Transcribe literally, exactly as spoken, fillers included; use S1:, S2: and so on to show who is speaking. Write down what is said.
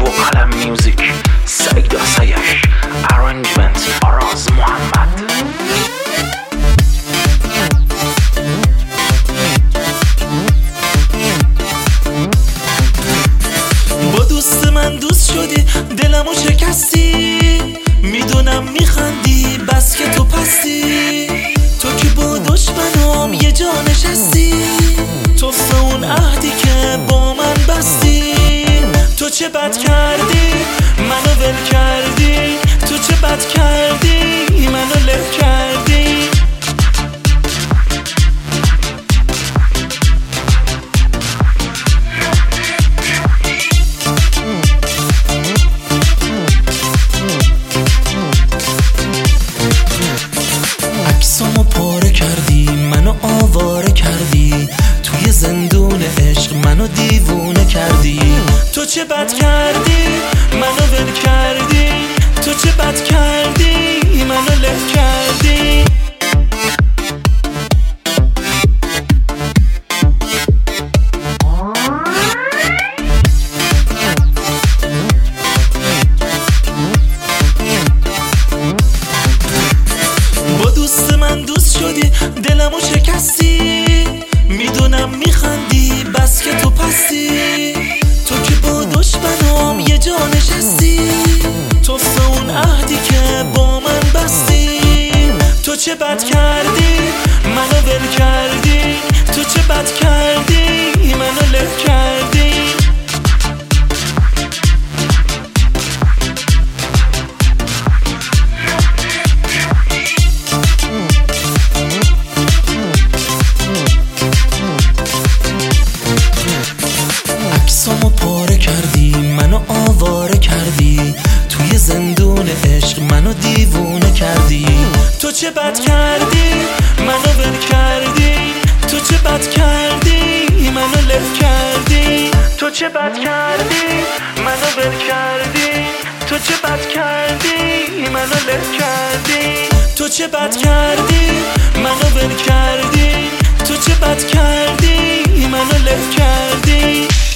S1: و قلم میوزیک، سعید سیش، ارنجمنت آراز محمد.
S2: با دوست من دوست شدی، دلمو شکستی، میدونم میخندی بس که تو پستی. تو که با دشمنام یه جا نشستی، توفه اون عهدی که با من بستی. تو چه بد کردی منو ول کردی، تو چه بد کردی منو له کردی. عکسامو پاره کردی، منو آواره کردی، توی زندون عشق منو دیوونه کردی. تو چه بد کردی منو ول کردی، تو چه بد کردی منو له کردی. با دوست من دوست شدی، دلمو شکستی، میدونم میخندی بس که تو پستی. تو که با دشمنام یه جا نشستی، توفه اون عهدی که با من بستی. تو چه بد کردی منو ول کردی، تو چه بد کردی منو له کردی. عکسامو پاره کردی، منو آواره کردی، توی زندون عشق منو دیوونه کردی. تو چه بد کردی منو ول کردی، تو چه بد کردی منو له کردی. تو چه بد کردی منو ول کردی، تو چه بد کردی منو له کردی. تو چه بد کردی منو ول کردی، تو چه بد کردی منو له کردی.